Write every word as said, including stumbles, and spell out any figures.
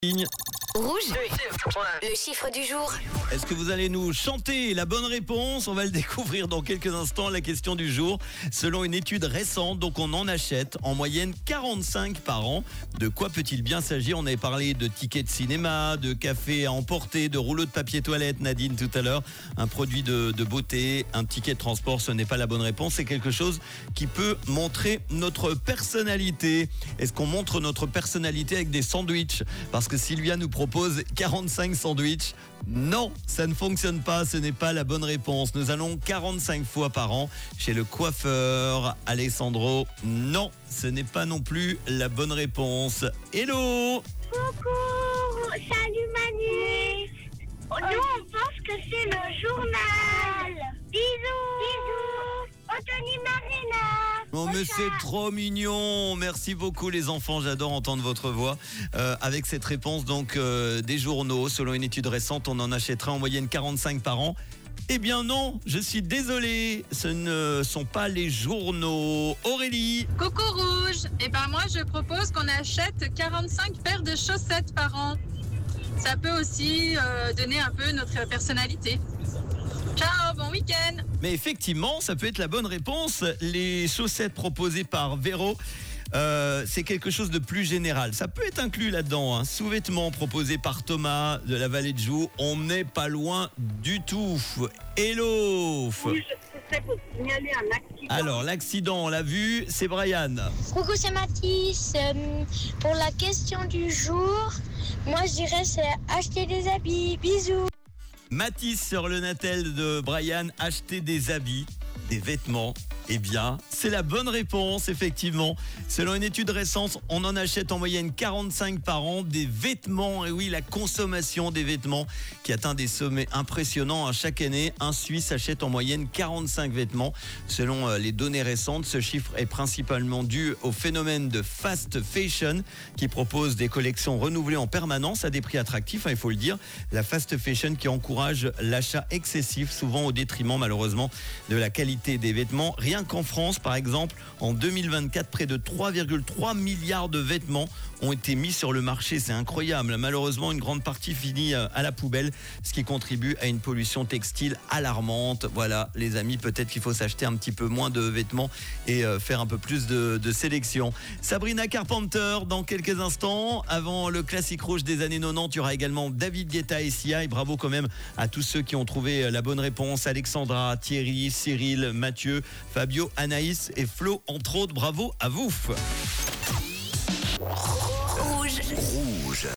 Ligne. Rouge, le chiffre du jour. Est-ce que vous allez nous chanter la bonne réponse? On va le découvrir dans quelques instants. La question du jour, selon une étude récente, donc on en achète en moyenne quarante-cinq par an. De quoi peut-il bien s'agir? On avait parlé de tickets de cinéma, de café à emporter, de rouleaux de papier toilette, Nadine tout à l'heure. Un produit de, de beauté, un ticket de transport, ce n'est pas la bonne réponse. C'est quelque chose qui peut montrer notre personnalité. Est-ce qu'on montre notre personnalité avec des sandwichs? Parce que Sylvia nous propose quarante-cinq sandwichs. Non, ça ne fonctionne pas, ce n'est pas la bonne réponse. Nous allons quarante-cinq fois par an chez le coiffeur. Alessandro, non, ce n'est pas non plus la bonne réponse. Hello! Coucou, salut Manu. Nous on pense que c'est le journal. Bisous. Bisous. Anthony Marina. Oh mais c'est trop mignon. Merci beaucoup les enfants, j'adore entendre votre voix. Euh, avec cette réponse donc euh, des journaux, selon une étude récente, on en achèterait en moyenne quarante-cinq par an. Eh bien non, je suis désolé, ce ne sont pas les journaux. Aurélie. Coucou Rouge, et ben moi je propose qu'on achète quarante-cinq paires de chaussettes par an. Ça peut aussi euh, donner un peu notre personnalité. Ciao, bon week-end. Mais effectivement, ça peut être la bonne réponse. Les chaussettes proposées par Véro, euh, c'est quelque chose de plus général. Ça peut être inclus là-dedans. Hein. Sous-vêtements proposés par Thomas de la Vallée de Joux, on n'est pas loin du tout. Hello. Oui, je sais pour signaler un accident. Alors, l'accident, on l'a vu, c'est Brian. Coucou, c'est Mathis. Euh, pour la question du jour, moi je dirais c'est acheter des habits. Bisous. Mathis sur le Natel de Brian, acheter des habits, des vêtements. Eh bien, c'est la bonne réponse, effectivement. Selon une étude récente, on en achète en moyenne quarante-cinq par an, des vêtements. Et oui, la consommation des vêtements qui atteint des sommets impressionnants. Chaque année, un Suisse achète en moyenne quarante-cinq vêtements. Selon les données récentes, ce chiffre est principalement dû au phénomène de fast fashion qui propose des collections renouvelées en permanence à des prix attractifs, hein, il faut le dire. La fast fashion qui encourage l'achat excessif, souvent au détriment malheureusement de la qualité des vêtements. Rien qu'en France, par exemple, en deux mille vingt-quatre, près de trois virgule trois milliards de vêtements ont été mis sur le marché. C'est incroyable. Malheureusement, une grande partie finit à la poubelle, ce qui contribue à une pollution textile alarmante. Voilà, les amis, peut-être qu'il faut s'acheter un petit peu moins de vêtements et faire un peu plus de, de sélection. Sabrina Carpenter, dans quelques instants. Avant le classique rouge des années quatre-vingt-dix, il y aura également David Guetta et Sia. Et bravo quand même à tous ceux qui ont trouvé la bonne réponse. Alexandra, Thierry, Cyril, Mathieu, Fabio, Anaïs et Flo, entre autres. Bravo à vous.